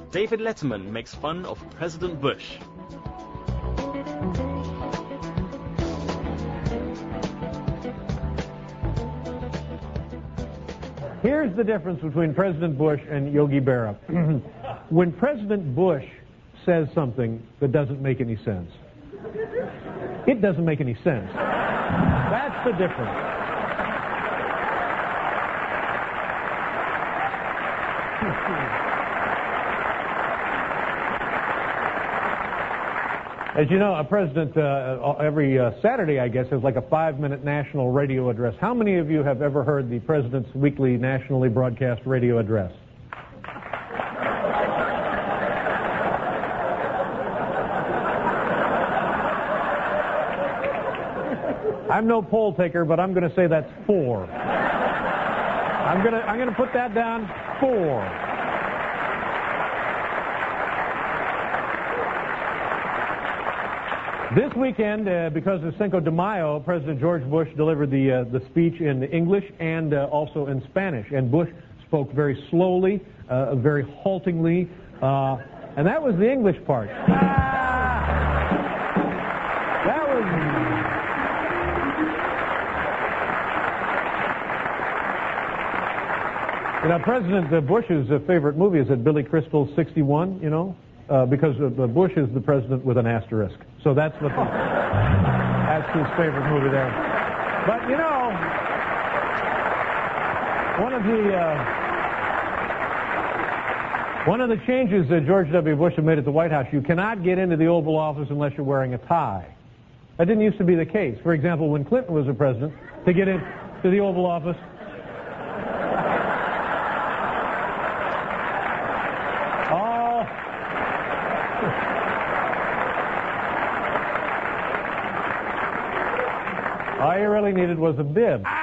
David Letterman makes fun of President Bush. Here's the difference between President Bush and Yogi Berra. When President Bush says something that doesn't make any sense, it doesn't make any sense. That's the difference. As you know, a president every Saturday, I guess, has like a 5-minute national radio address. How many of you have ever heard the president's weekly nationally broadcast radio address? I'm no poll taker, but I'm going to say that's 4. I'm going to put that down, 4. This weekend, because of Cinco de Mayo, President George Bush delivered the speech in English and also in Spanish. And Bush spoke very slowly, very haltingly, and that was the English part. That was... You know, President Bush's favorite movie is Billy Crystal's 61, you know? Because Bush is the president with an asterisk. So that's what that's his favorite movie there. But, you know, one of the changes that George W. Bush had made at the White House, you cannot get into the Oval Office unless you're wearing a tie. That didn't used to be the case. For example, when Clinton was the president, to get into the Oval Office, all you really needed was a bib.